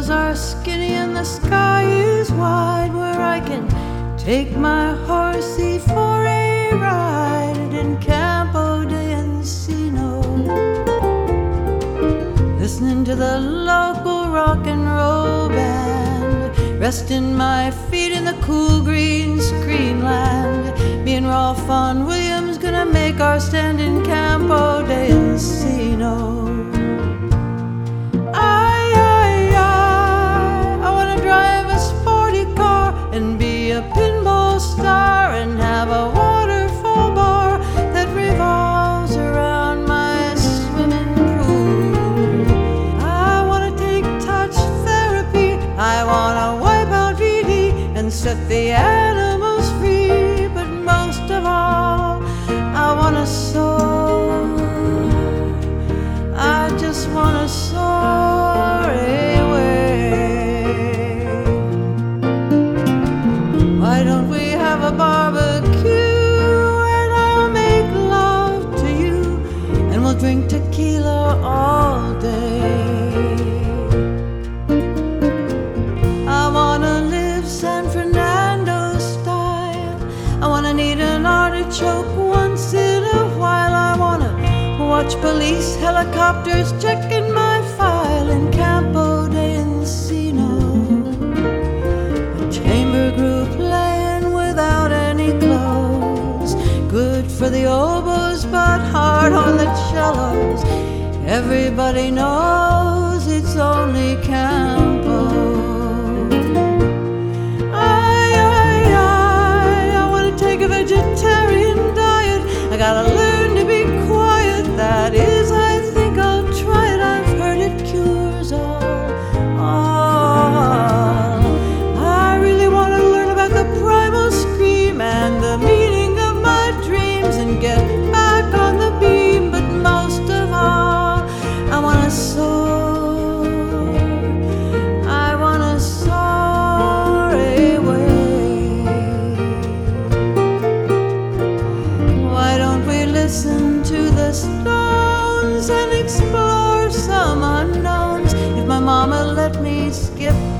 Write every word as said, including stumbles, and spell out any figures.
hills are skinny and the sky is wide, where I can take my horsey for a ride in Campo de Encino, listening to the local rock and roll band, resting my feet in the cool green screen land. Me and Rolf Vaughan Williams gonna make our stand in Campo de Encino. I, I, I, I wanna drive a sporty car and be a pinball star and have a waterfall bar that revolves around my swimming pool. I wanna take touch therapy, I wanna wipe out V D and set the animals free, but most of all, I wanna soar. I just wanna soar away. Why don't we have a barbecue and I'll make love to you and we'll drink tequila all day. I wanna live San Fernando style. I wanna need an artichoke once in a while. I wanna watch police helicopters checking my file in Campo de Encino. A chamber group playing without any clothes, good for the oboes but hard on the cellos. Everybody knows it's only Campo. I, I, I, I wanna take a vegetarian diet. I gotta learn to be quiet. That is, I think I'll try it. I've heard it cures all, all. I really wanna learn about the primal scream and the meaning of my dreams and get back on the beam. But most of all, I wanna soar. I wanna soar away. Why don't we listen to the Stones and explore some unknowns? If my mama let me skip